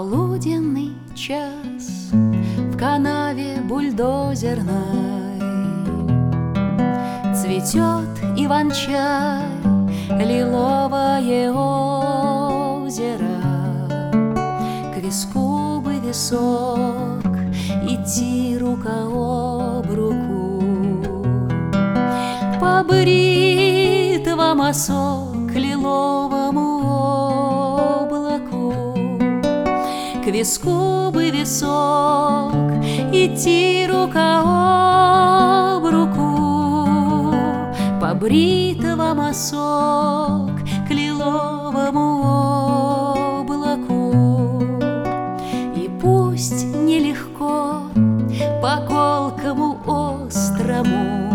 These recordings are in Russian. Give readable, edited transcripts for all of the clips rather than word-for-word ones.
полуденный час в канаве бульдозерной цветет иван-чай, лиловое озеро. К виску бы висок, идти рука об руку. По бритвам осок к лиловому облаку. К виску бы висок, идти рука об руку. По бритвам осок к лиловому облаку. И пусть нелегко по колкому острому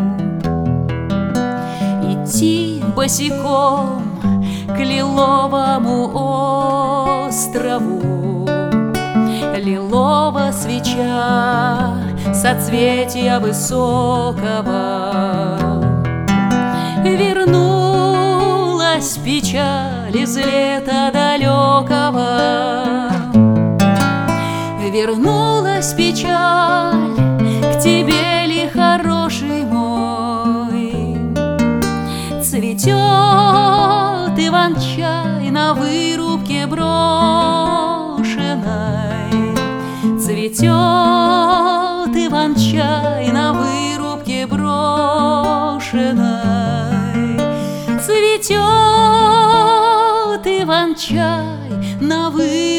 идти босиком к лиловому острову. Лилова свеча соцветия высокого. Вернулась печаль из лета далекого. Вернулась печаль к тебе ли, хороший мой. Цветет иван-чай на вырубке брошенной. Цветет иван-чай на вырубке брошенной. Цветет иван-чай на вырубке